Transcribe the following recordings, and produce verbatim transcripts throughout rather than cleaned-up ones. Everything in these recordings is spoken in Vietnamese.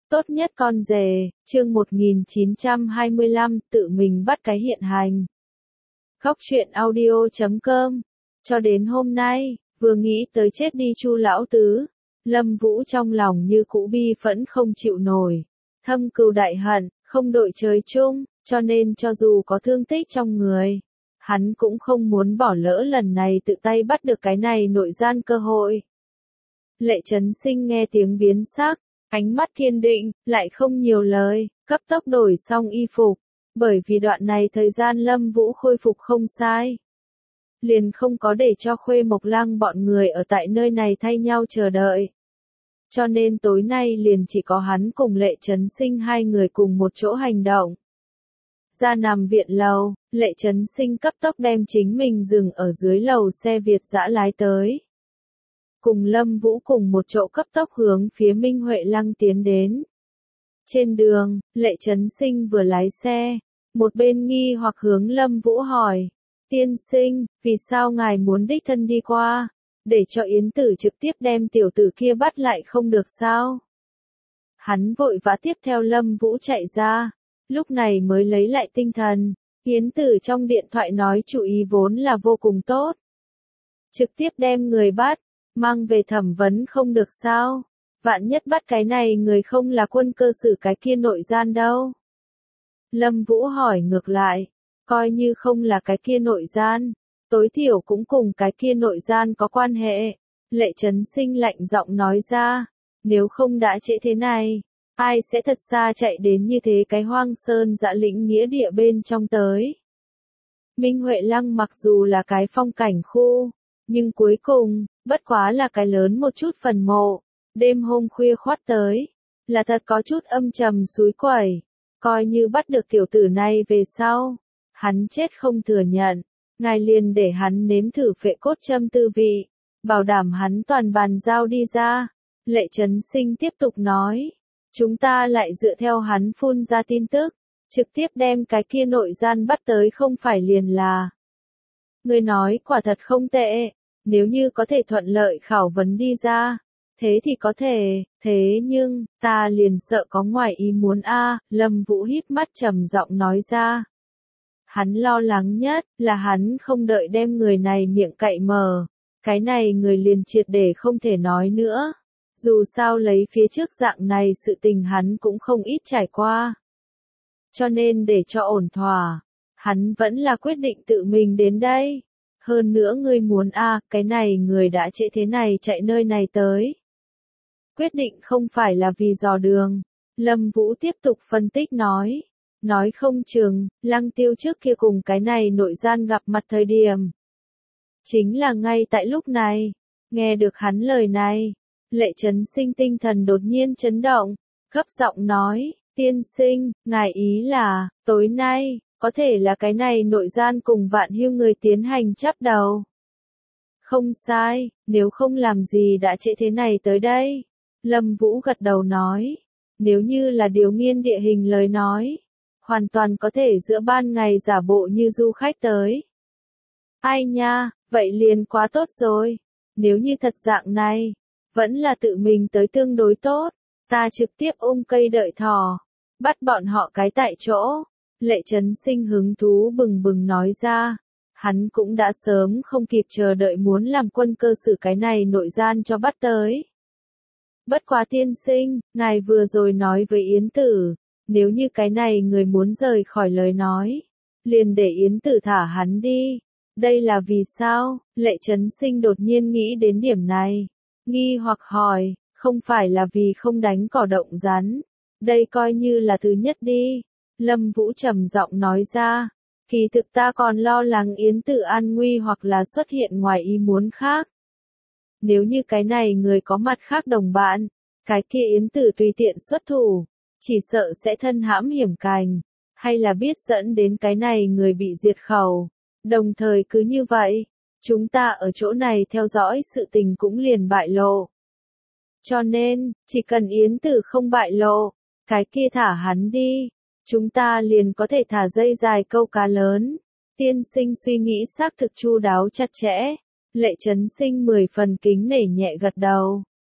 Tốt nhất con rể, chương một nghìn chín trăm hai mươi lăm, tự mình bắt cái hiện hành. Góc truyện audio chấm com. Cho đến hôm nay, vừa nghĩ tới chết đi Chu lão tứ, Lâm Vũ trong lòng như cũ bi phẫn không chịu nổi, thâm cừu đại hận, không đội trời chung, cho nên cho dù có thương tích trong người, hắn cũng không muốn bỏ lỡ lần này tự tay bắt được cái này nội gian cơ hội. Lệ Chấn Sinh nghe tiếng biến sắc, ánh mắt kiên định, lại không nhiều lời, cấp tốc đổi xong y phục, bởi vì đoạn này thời gian Lâm Vũ khôi phục không sai. Liền không có để cho Khuê Mộc Lăng bọn người ở tại nơi này thay nhau chờ đợi. Cho nên tối nay liền chỉ có hắn cùng Lệ Chấn Sinh hai người cùng một chỗ hành động. Ra nằm viện lầu, Lệ Chấn Sinh cấp tốc đem chính mình dừng ở dưới lầu xe Việt dã lái tới. Cùng Lâm Vũ cùng một chỗ cấp tốc hướng phía Minh Huệ Lăng tiến đến. Trên đường, Lệ Chấn Sinh vừa lái xe, một bên nghi hoặc hướng Lâm Vũ hỏi, tiên sinh, vì sao ngài muốn đích thân đi qua, để cho Yến Tử trực tiếp đem tiểu tử kia bắt lại không được sao? Hắn vội vã tiếp theo Lâm Vũ chạy ra, lúc này mới lấy lại tinh thần, Yến Tử trong điện thoại nói chủ ý vốn là vô cùng tốt. Trực tiếp đem người bắt, mang về thẩm vấn không được sao? Vạn nhất bắt cái này người không là Quân Cơ Sử cái kia nội gian đâu? Lâm Vũ hỏi ngược lại, coi như không là cái kia nội gian, tối thiểu cũng cùng cái kia nội gian có quan hệ. Lệ Chấn Sinh lạnh giọng nói ra, nếu không đã trễ thế này, ai sẽ thật xa chạy đến như thế cái hoang sơn dã lĩnh nghĩa địa bên trong tới. Minh Huệ Lăng mặc dù là cái phong cảnh khu, nhưng cuối cùng, bất quá là cái lớn một chút phần mộ, đêm hôm khuya khoắt tới, là thật có chút âm trầm suối quẩy, coi như bắt được tiểu tử này về sau, hắn chết không thừa nhận, ngài liền để hắn nếm thử phệ cốt châm tư vị, bảo đảm hắn toàn bàn giao đi ra. Lệ Chấn Sinh tiếp tục nói, chúng ta lại dựa theo hắn phun ra tin tức, trực tiếp đem cái kia nội gian bắt tới không phải liền là. Người nói quả thật không tệ. Nếu như có thể thuận lợi khảo vấn đi ra, thế thì có thể, thế nhưng, ta liền sợ có ngoài ý muốn a. Lâm Vũ híp mắt trầm giọng nói ra. Hắn lo lắng nhất, là hắn không đợi đem người này miệng cậy mở, cái này người liền triệt để không thể nói nữa. Dù sao lấy phía trước dạng này sự tình hắn cũng không ít trải qua. Cho nên để cho ổn thỏa, hắn vẫn là quyết định tự mình đến đây. Hơn nữa ngươi muốn a, à, cái này người đã trễ thế này chạy nơi này tới. Quyết định không phải là vì dò đường. Lâm Vũ tiếp tục phân tích nói. Nói không chừng, Lăng Tiêu trước kia cùng cái này nội gian gặp mặt thời điểm. Chính là ngay tại lúc này. Nghe được hắn lời này, Lệ Chấn Sinh tinh thần đột nhiên chấn động, gấp giọng nói, tiên sinh, ngài ý là, tối nay, có thể là cái này nội gian cùng Vạn Hưu người tiến hành chắp đầu. Không sai, nếu không làm gì đã trễ thế này tới đây. Lâm Vũ gật đầu nói, nếu như là điều nghiên địa hình lời nói, hoàn toàn có thể giữa ban ngày giả bộ như du khách tới. Ai nha, vậy liền quá tốt rồi, nếu như thật dạng này, vẫn là tự mình tới tương đối tốt, ta trực tiếp ôm cây đợi thỏ, bắt bọn họ cái tại chỗ. Lệ Chấn Sinh hứng thú bừng bừng nói ra, hắn cũng đã sớm không kịp chờ đợi muốn làm Quân Cơ Sử cái này nội gian cho bắt tới. Bất quá tiên sinh, ngài vừa rồi nói với Yến Tử, nếu như cái này người muốn rời khỏi lời nói, liền để Yến Tử thả hắn đi. Đây là vì sao? Lệ Chấn Sinh đột nhiên nghĩ đến điểm này, nghi hoặc hỏi, không phải là vì không đánh cỏ động rắn, đây coi như là thứ nhất đi. Lâm Vũ trầm giọng nói ra, kỳ thực ta còn lo lắng Yến Tử an nguy hoặc là xuất hiện ngoài ý muốn khác. Nếu như cái này người có mặt khác đồng bạn, cái kia Yến Tử tùy tiện xuất thủ, chỉ sợ sẽ thân hãm hiểm cành, hay là biết dẫn đến cái này người bị diệt khẩu. Đồng thời cứ như vậy, chúng ta ở chỗ này theo dõi sự tình cũng liền bại lộ. Cho nên, chỉ cần Yến Tử không bại lộ, cái kia thả hắn đi. Chúng ta liền có thể thả dây dài câu cá lớn. Tiên sinh suy nghĩ xác thực chu đáo chặt chẽ. Lệ Chấn Sinh mười phần kính nể nhẹ gật đầu.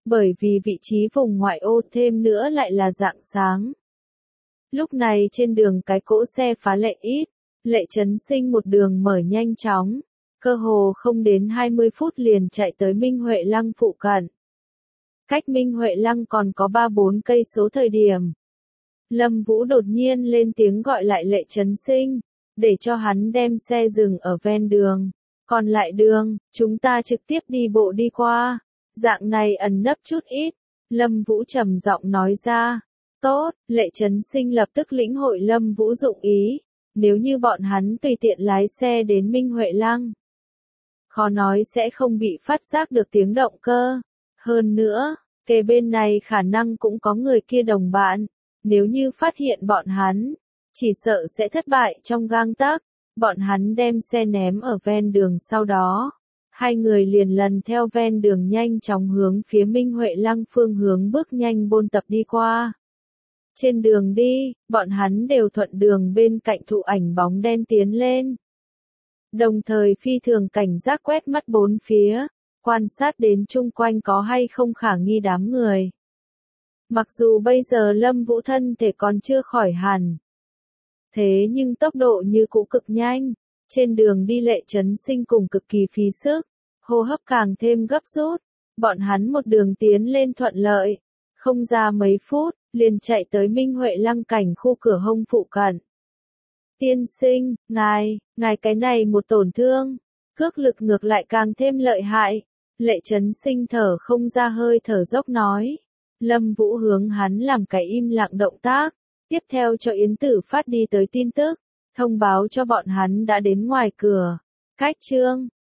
bởi vì vị trí vùng ngoại ô thêm nữa lại là rạng sáng. Lúc này trên đường cái cỗ xe phá lệ ít, Lệ Chấn Sinh một đường mở nhanh chóng, cơ hồ không đến hai mươi phút liền chạy tới Minh Huệ Lăng phụ cận. Cách Minh Huệ Lăng còn có ba bốn cây số thời điểm. Lâm Vũ đột nhiên lên tiếng gọi lại Lệ Chấn Sinh, để cho hắn đem xe dừng ở ven đường. Còn lại đường, chúng ta trực tiếp đi bộ đi qua. Dạng này ẩn nấp chút ít. Lâm Vũ trầm giọng nói ra. Tốt, Lệ Chấn Sinh lập tức lĩnh hội Lâm Vũ dụng ý. Nếu như bọn hắn tùy tiện lái xe đến Minh Huệ Lăng, khó nói sẽ không bị phát giác được tiếng động cơ. Hơn nữa, kề bên này khả năng cũng có người kia đồng bạn. Nếu như phát hiện bọn hắn, chỉ sợ sẽ thất bại trong gang tấc. Bọn hắn đem xe ném ở ven đường sau đó. Hai người liền lần theo ven đường nhanh chóng hướng phía Minh Huệ Lăng phương hướng bước nhanh bôn tập đi qua. Trên đường đi, bọn hắn đều thuận đường bên cạnh thụ ảnh bóng đen tiến lên. Đồng thời phi thường cảnh giác quét mắt bốn phía, quan sát đến chung quanh có hay không khả nghi đám người. Mặc dù bây giờ Lâm Vũ thân thể còn chưa khỏi hẳn, thế nhưng tốc độ như cũ cực nhanh, trên đường đi Lệ Chấn Sinh cùng cực kỳ phí sức, hô hấp càng thêm gấp rút, bọn hắn một đường tiến lên thuận lợi, không ra mấy phút, liền chạy tới Minh Huệ Lăng cảnh khu cửa hông phụ cận. Tiên sinh, ngài, ngài cái này một tổn thương, cước lực ngược lại càng thêm lợi hại, Lệ Chấn Sinh thở không ra hơi thở dốc nói. Lâm Vũ hướng hắn làm cái im lặng động tác, tiếp theo cho Yến Tử phát đi tới tin tức, thông báo cho bọn hắn đã đến ngoài cửa. Cách chương